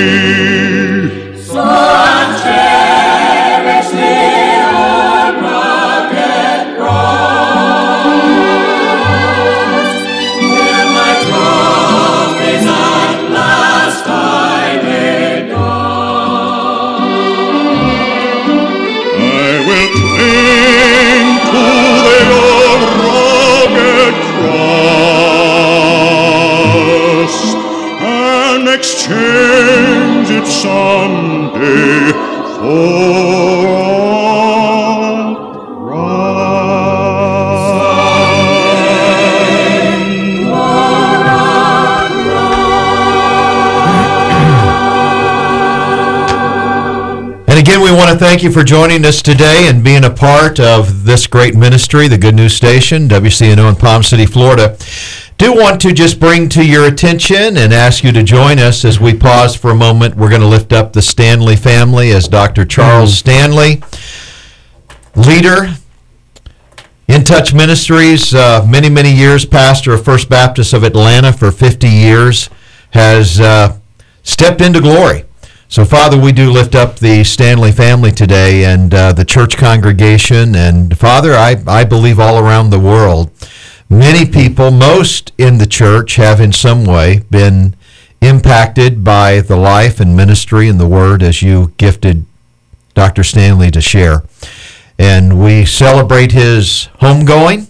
Exchange it someday for And again, we want to thank you for joining us today and being a part of this great ministry, the Good News Station, W C N O in Palm City, Florida. Do want to just bring to your attention and ask you to join us as we pause for a moment. We're going to lift up the Stanley family as Doctor Charles Stanley, leader, In Touch Ministries, uh, many, many years, pastor of First Baptist of Atlanta for fifty years, has uh, stepped into glory. So, Father, we do lift up the Stanley family today and uh, the church congregation. And, Father, I, I believe all around the world, many people, most in the church, have in some way been impacted by the life and ministry and the word as you gifted Doctor Stanley to share. And we celebrate his homegoing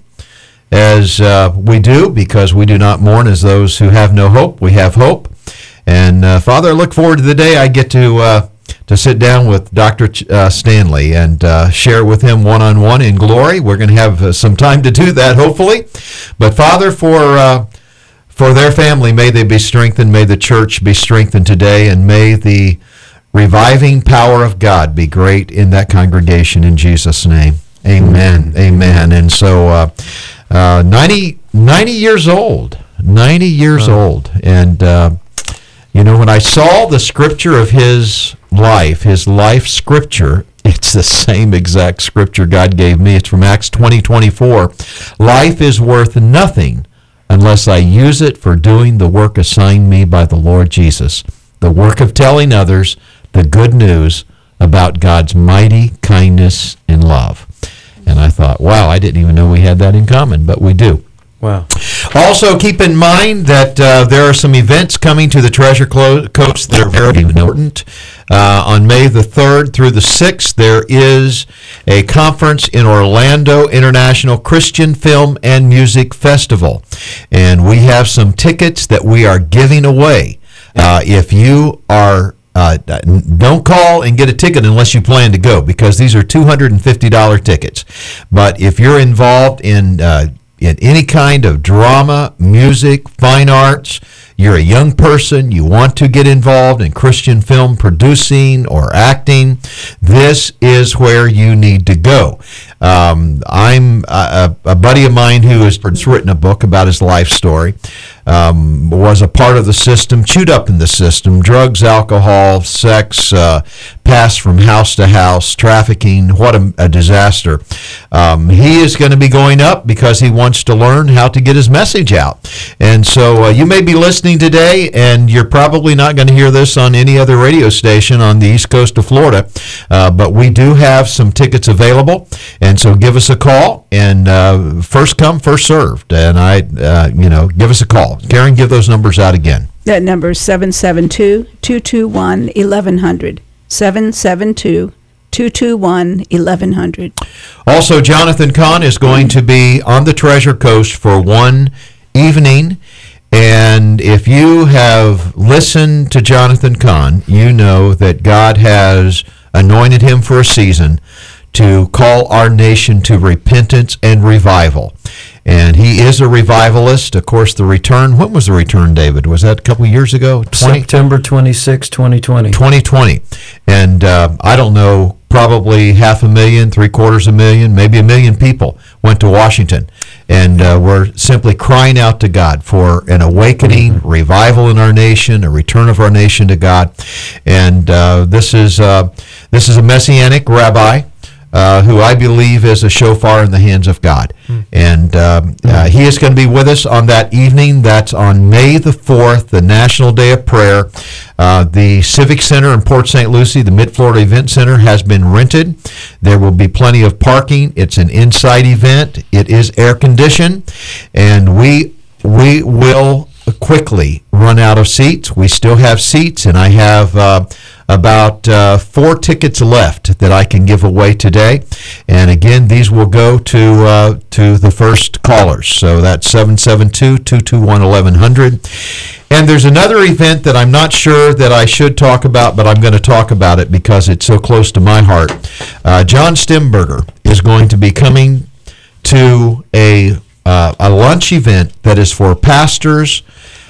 as uh, we do, because we do not mourn as those who have no hope. We have hope. And, uh, Father, I look forward to the day I get to uh, to sit down with Doctor Ch- uh, Stanley and uh, share with him one-on-one in glory. We're going to have uh, some time to do that, hopefully. But, Father, for uh, for their family, may they be strengthened. May the church be strengthened today. And may the reviving power of God be great in that congregation in Jesus' name. Amen. Amen. And so uh, uh, ninety, ninety years old. ninety years Wow. old. And... Uh, You know, when I saw the scripture of his life, his life scripture, it's the same exact scripture God gave me. It's from Acts twenty twenty-four. Life is worth nothing unless I use it for doing the work assigned me by the Lord Jesus, the work of telling others the good news about God's mighty kindness and love. And I thought, wow, I didn't even know we had that in common, but we do. Wow. Also, keep in mind that uh, there are some events coming to the Treasure Clo- Coast that are very important. Uh, on May the third through the sixth, there is a conference in Orlando, International Christian Film and Music Festival. And we have some tickets that we are giving away. Uh, if you are Uh, don't call and get a ticket unless you plan to go, because these are two hundred fifty dollars tickets. But if you're involved in uh, in any kind of drama, music, fine arts, you're a young person, you want to get involved in Christian film producing or acting, this is where you need to go. Um, I'm a, a buddy of mine who has written a book about his life story. Um, was a part of the system, chewed up in the system, drugs, alcohol, sex, uh, passed from house to house, trafficking, what a, a disaster. Um, he is going to be going up because he wants to learn how to get his message out. And so uh, you may be listening today, and you're probably not going to hear this on any other radio station on the east coast of Florida, uh, but we do have some tickets available, and so give us a call, and uh, first come, first served, and I, uh, you know, give us a call. Karen, give those numbers out again. That number is seven seven two, two two one, eleven hundred. seven seven two, two two one, eleven hundred. Also, Jonathan Kahn is going to be on the Treasure Coast for one evening. And if you have listened to Jonathan Kahn, you know that God has anointed him for a season to call our nation to repentance and revival. And he is a revivalist. Of course, the return, when was the return, David? Was that a couple of years ago? twenty September twenty-sixth, twenty twenty. twenty twenty. And uh, I don't know, probably half a million, three quarters of a million, maybe a million people went to Washington. And uh, we're simply crying out to God for an awakening, mm-hmm. revival in our nation, a return of our nation to God. And uh, this is uh, this is a Messianic rabbi. uh, who I believe is a shofar in the hands of God. And um, uh, he is going to be with us on that evening. That's on May the fourth, the National Day of Prayer. Uh, the Civic Center in Port Saint Lucie, the Mid-Florida Event Center, has been rented. There will be plenty of parking. It's an inside event. It is air-conditioned. And we we will quickly run out of seats. We still have seats, and I have uh, about uh, four tickets left that I can give away today. And again, these will go to uh, to the first callers. So that's seven seven two, two two one, one one zero zero. And there's another event that I'm not sure that I should talk about, but I'm going to talk about it because it's so close to my heart. Uh, John Stemberger is going to be coming to a uh, a lunch event that is for pastors,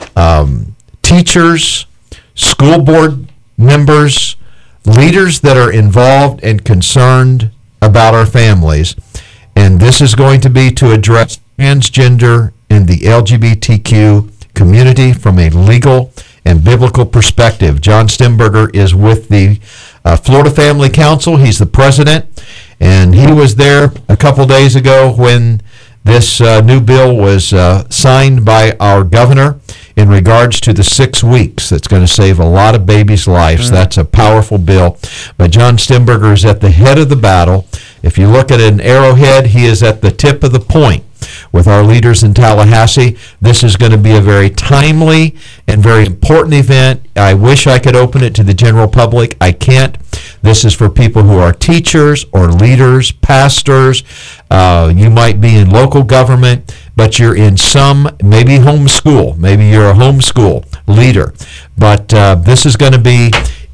um, teachers, school board members, leaders that are involved and concerned about our families. And this is going to be to address transgender and the L G B T Q community from a legal and biblical perspective. John Stemberger is with the uh, Florida Family Council. He's the president, and he was there a couple days ago when this uh, new bill was uh, signed by our governor in regards to the six weeks. That's going to save a lot of babies' lives. Mm-hmm. That's a powerful bill. But John Stemberger is at the head of the battle. If you look at an arrowhead, he is at the tip of the point with our leaders in Tallahassee. This is going to be a very timely and very important event. I wish I could open it to the general public. I can't. This is for people who are teachers or leaders, pastors. Uh, you might be in local government, but you're in some, maybe homeschool. Maybe you're a homeschool leader. But uh, this is going to be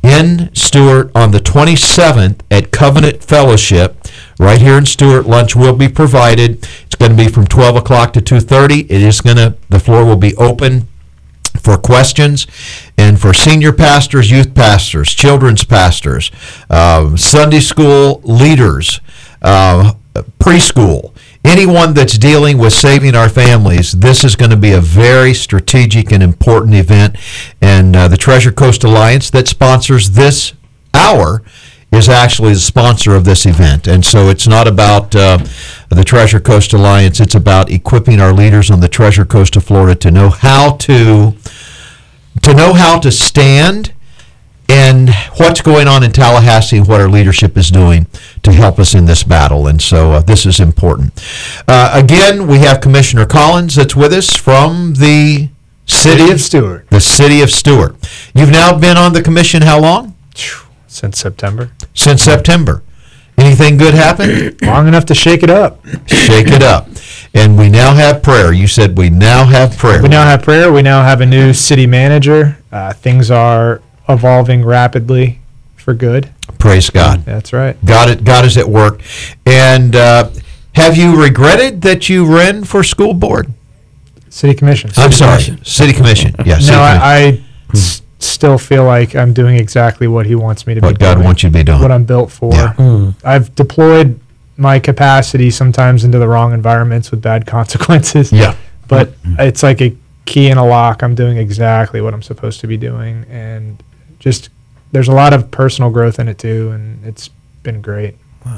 in Stuart on the twenty-seventh at Covenant Fellowship, right here in Stuart. Lunch will be provided. It's going to be from twelve o'clock to two thirty. It is going to, the floor will be open for questions, and for senior pastors, youth pastors, children's pastors, uh, Sunday school leaders, uh, preschool, anyone that's dealing with saving our families. This is going to be a very strategic and important event, and uh, the Treasure Coast Alliance that sponsors this hour is actually the sponsor of this event. And so it's not about uh, the Treasure Coast Alliance, it's about equipping our leaders on the Treasure Coast of Florida to know how to to know how to stand and what's going on in Tallahassee and what our leadership is doing to help us in this battle. And so uh, this is important. Uh, again, we have Commissioner Collins that's with us from the city of Stuart. The city of Stuart. You've now been on the commission how long? Since September. Since September. Anything good happen? Long enough to shake it up. Shake it up. And we now have prayer. You said we now have prayer. We now have prayer. We now have a new city manager. Uh, things are evolving rapidly for good. Praise God. That's right. God, it, God is at work. And uh, have you regretted that you ran for school board? City commission. I'm City sorry. commission. City commission. Yeah, city No, commission. I, I s- still feel like I'm doing exactly what he wants me to What be God doing. wants you to be doing. What I'm built for. Yeah. I've deployed my capacity sometimes into the wrong environments with bad consequences. Yeah. But it's like a key in a lock. I'm doing exactly what I'm supposed to be doing. And just, there's a lot of personal growth in it too. And it's been great.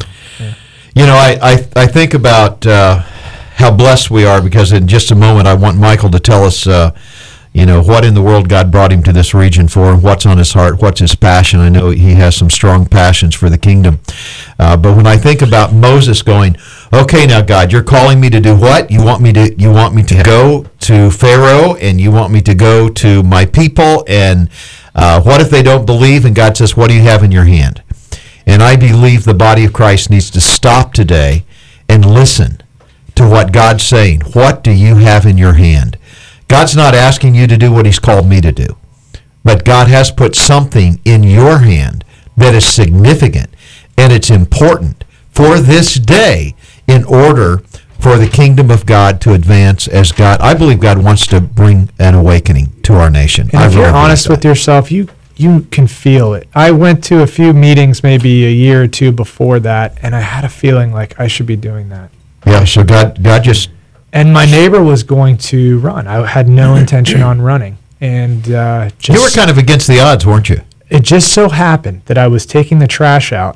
You know, I, I, I think about uh, how blessed we are, because in just a moment I want Michael to tell us, uh, you know, what in the world God brought him to this region for, and what's on his heart, what's his passion. I know he has some strong passions for the kingdom. Uh, but when I think about Moses going, okay, now God, you're calling me to do what? You want me to you want me to go to Pharaoh, and you want me to go to my people, and uh, what if they don't believe? And God says, what do you have in your hand? And I believe the body of Christ needs to stop today and listen to what God's saying. What do you have in your hand? God's not asking you to do what he's called me to do. But God has put something in your hand that is significant, and it's important for this day in order for the kingdom of God to advance as God. I believe God wants to bring an awakening to our nation. And I if you're really believe honest with that. yourself, you you can feel it. I went to a few meetings maybe a year or two before that, and I had a feeling like I should be doing that. Yeah, so God, God just... And my neighbor was going to run. I had no intention on running. And uh, just, You were kind of against the odds, weren't you? it just so happened that I was taking the trash out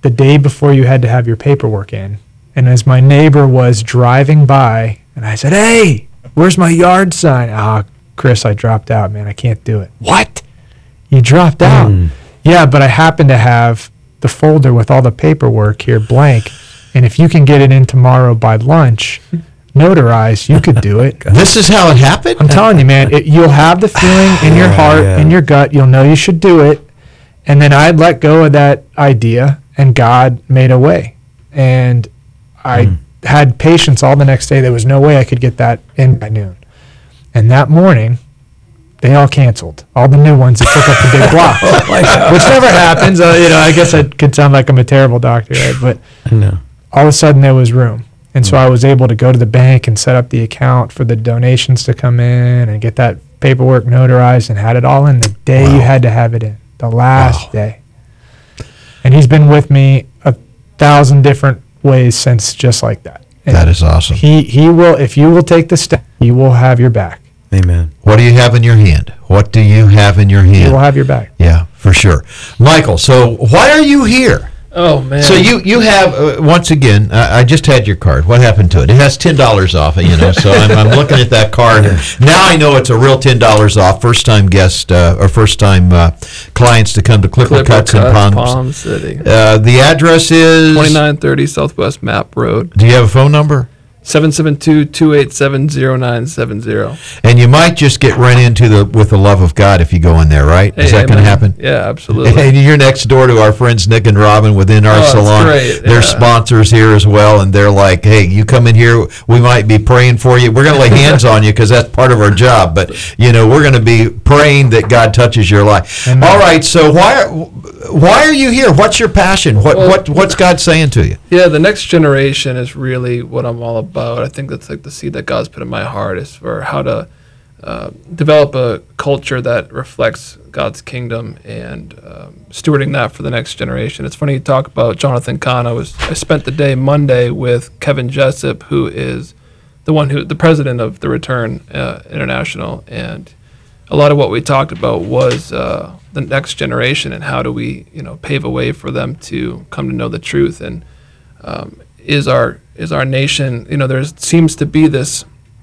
the day before you had to have your paperwork in. And as my neighbor was driving by, and I said, "Hey, where's my yard sign?" "Ah, Chris, I dropped out, man. I can't do it." "What? You dropped out?" Mm. "Yeah, but I happen to have the folder with all the paperwork here blank. And if you can get it in tomorrow by lunch, notarized, you could do it." This is how it happened? I'm telling you, man, it, you'll have the feeling in your Yeah, heart, yeah. in your gut, you'll know you should do it. And then I'd let go of that idea, and God made a way. And I Mm. had patience all the next day. There was no way I could get that in by noon. And that morning, they all canceled. All the new ones that took up the big block. Which never happens. Uh, you know, I guess I could sound like I'm a terrible doctor, right? But No. all of a sudden there was room. And so I was able to go to the bank and set up the account for the donations to come in and get that paperwork notarized and had it all in the day you had to have it in, the last Wow. day. And he's been with me a thousand different ways since, just like that. And That is awesome. He he will, if you will take the step, he will have your back. Amen. What do you have in your hand? What do you have in your He will hand? have your back. Yeah, for sure. Michael, so why are you here? Oh man. So you you have uh, once again. I, I just had your card. What happened to it? It has ten dollars off. You know, so I'm, I'm looking at that card. And now I know it's a real ten dollars off. First time guest uh, or first time uh, clients to come to Clipper, Clipper Cuts in Cuts, Palm. Palm City. Uh, the address is twenty-nine thirty Southwest Map Road. Do you have a phone number? seven seven two, two eight seven, zero nine seven zero. And you might just get run into the with the love of God if you go in there, right? Is that going to happen? Yeah, absolutely. And you're next door to our friends Nick and Robin within our Oh, that's salon. great, They're yeah. sponsors here as well, and they're like, "Hey, you come in here. We might be praying for you. We're going to lay hands on you because that's part of our job. But you know, we're going to be praying that God touches your life." Amen. All right. So why are why are you here? What's your passion? What Well- what what's God saying to you? Yeah, the next generation is really what I'm all about. I think that's like the seed that God's put in my heart is for how to uh, develop a culture that reflects God's kingdom and um, stewarding that for the next generation. It's funny you talk about Jonathan Kahn. I was I spent the day Monday with Kevin Jessup, who is the one who the president of the Return uh, International, and a lot of what we talked about was uh, the next generation and how do we you know pave a way for them to come to know the truth. And um, is our is our nation, you know, there seems to be this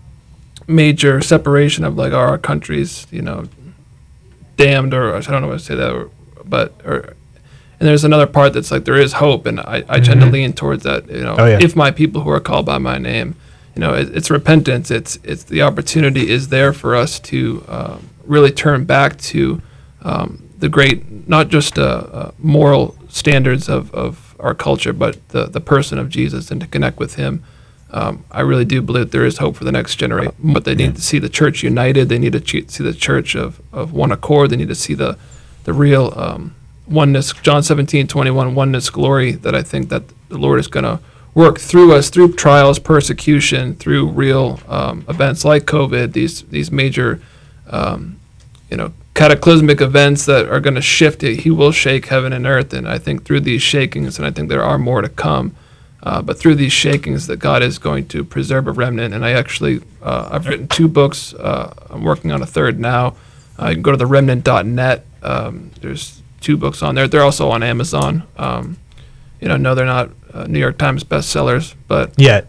major separation of like, are our countries, you know, damned, or I don't know what to say that, or, but, or, and there's another part that's like, there is hope, and I, I tend to lean towards that, you know, Oh, yeah. if my people who are called by my name, you know, it, it's repentance, it's, it's the opportunity is there for us to um, really turn back to um, the great, not just uh, uh, moral standards of, of our culture, but the, the person of Jesus, and to connect with him. Um, I really do believe there is hope for the next generation, but they need to see the church united. They need to ch- see the church of, of one accord. They need to see the the real um, oneness, John seventeen twenty-one, oneness glory that I think that the Lord is going to work through us, through trials, persecution, through real um, events like COVID, these these major um, you know, cataclysmic events that are going to shift it. He will shake heaven and earth, and I think through these shakings, and I think there are more to come, uh, but through these shakings that God is going to preserve a remnant. And I actually, uh, I've written two books. Uh, I'm working on a third now. Uh, you can go to the remnant dot net. Um, there's two books on there. They're also on Amazon. Um, you know, no, they're not uh, New York Times bestsellers, but Yet.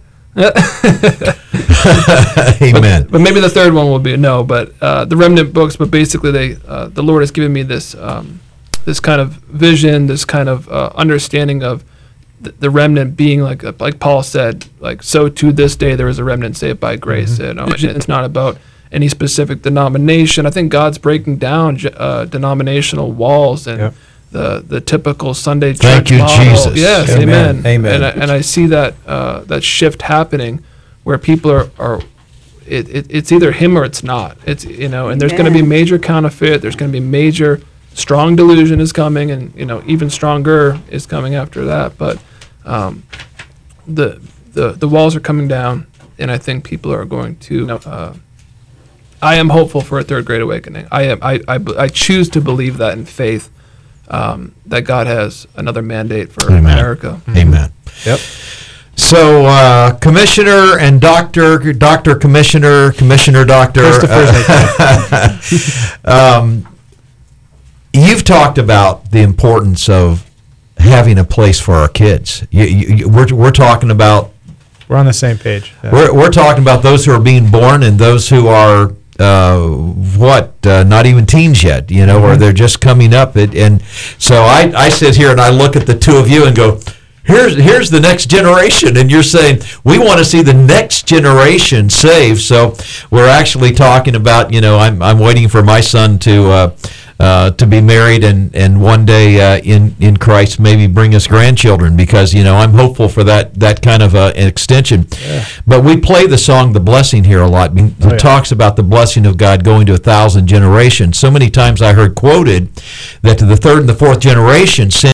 Amen. But maybe the third one will be no. But uh, the remnant books. But basically, they uh, the Lord has given me this um, this kind of vision, this kind of uh, understanding of th- the remnant being like like Paul said, like so to this day there is a remnant saved by grace. You know, and it's not about any specific denomination. I think God's breaking down ge- uh, denominational walls and. Yep. The, the typical Sunday church Thank you, model. Jesus. Yes, Amen. amen. Amen. And I, and I see that uh, that shift happening, where people are, are it, it, it's either him or it's not. It's you know, and there's going to be Amen. major counterfeit. There's going to be major strong delusion is coming, and you know, even stronger is coming after that. But um, the the the walls are coming down, and I think people are going to. Uh, I am hopeful for a third great awakening. I am. I I, I choose to believe that in faith. Um, that God has another mandate for Amen. America. Amen. Yep. So, uh, Commissioner and Doctor, Doctor Commissioner, Commissioner Doctor. uh, um, you've talked about the importance of having a place for our kids. You, you, you- we're we're talking about We're on the same page. Yeah. we're we're talking about those who are being born and those who are uh, what uh, not even teens yet, you know, or they're just coming up. It, and so I I sit here and I look at the two of you and go, Here's here's the next generation, and you're saying we want to see the next generation saved. So we're actually talking about, you know, I'm I'm waiting for my son to uh, uh, to be married and and one day uh, in in Christ maybe bring us grandchildren, because you know I'm hopeful for that that kind of uh, an extension. Yeah. But we play the song "The Blessing" here a lot. It Oh, yeah. talks about the blessing of God going to a thousand generations. So many times I heard quoted that to the third and the fourth generation, sin